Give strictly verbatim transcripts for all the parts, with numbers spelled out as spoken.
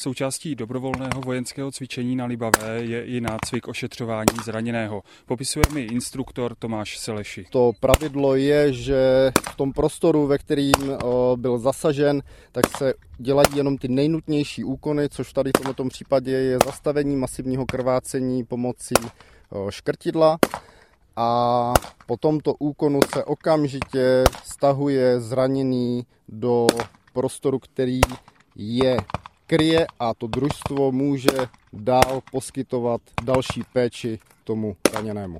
Součástí dobrovolného vojenského cvičení na Libavé je i nácvik ošetřování zraněného. Popisuje mi instruktor Tomáš Seleši. To pravidlo je, že v tom prostoru, ve kterým byl zasažen, tak se dělají jenom ty nejnutnější úkony, což tady v tomto případě je zastavení masivního krvácení pomocí škrtidla. A po tomto úkonu se okamžitě stahuje zraněný do prostoru, který je kryje, a to družstvo může dál poskytovat další péči tomu raněnému.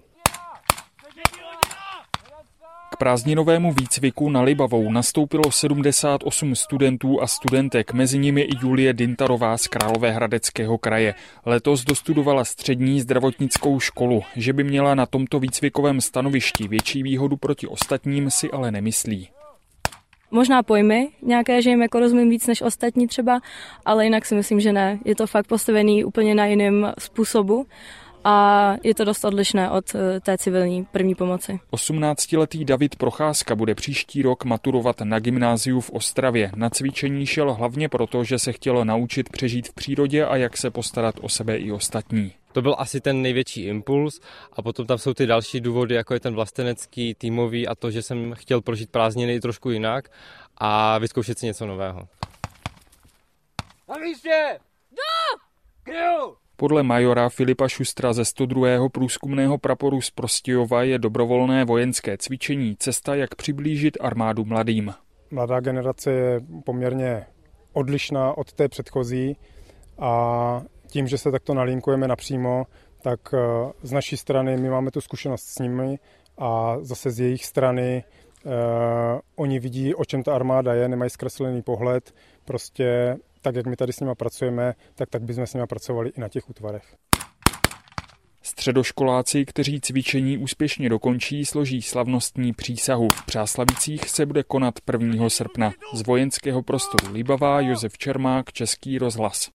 K prázdninovému výcviku na Libavou nastoupilo sedmdesát osm studentů a studentek, mezi nimi i Julie Dintarová z Královéhradeckého kraje. Letos dostudovala střední zdravotnickou školu. Že by měla na tomto výcvikovém stanovišti větší výhodu proti ostatním, si ale nemyslí. Možná pojmy nějaké, že jim jako rozumím víc než ostatní třeba, ale jinak si myslím, že ne. Je to fakt postavený úplně na jiném způsobu a je to dost odlišné od té civilní první pomoci. osmnáctiletý David Procházka bude příští rok maturovat na gymnáziu v Ostravě. Na cvičení šel hlavně proto, že se chtěl naučit přežít v přírodě a jak se postarat o sebe i ostatní. To byl asi ten největší impuls a potom tam jsou ty další důvody, jako je ten vlastenecký, týmový a to, že jsem chtěl prožít prázdniny trošku jinak a vyzkoušet si něco nového. Na místě! Do! Kryju! Podle majora Filipa Šustra ze sto druhého průzkumného praporu z Prostějova je dobrovolné vojenské cvičení cesta, jak přiblížit armádu mladým. Mladá generace je poměrně odlišná od té předchozí a tím, že se takto nalinkujeme napřímo, tak z naší strany my máme tu zkušenost s nimi a zase z jejich strany eh, oni vidí, o čem ta armáda je, nemají zkreslený pohled, prostě tak, jak my tady s nimi pracujeme, tak tak bychom s nimi pracovali i na těch útvarech. Středoškoláci, kteří cvičení úspěšně dokončí, složí slavnostní přísahu. V Přáslavicích se bude konat prvního srpna. Z vojenského prostoru Libavá Josef Čermák, Český rozhlas.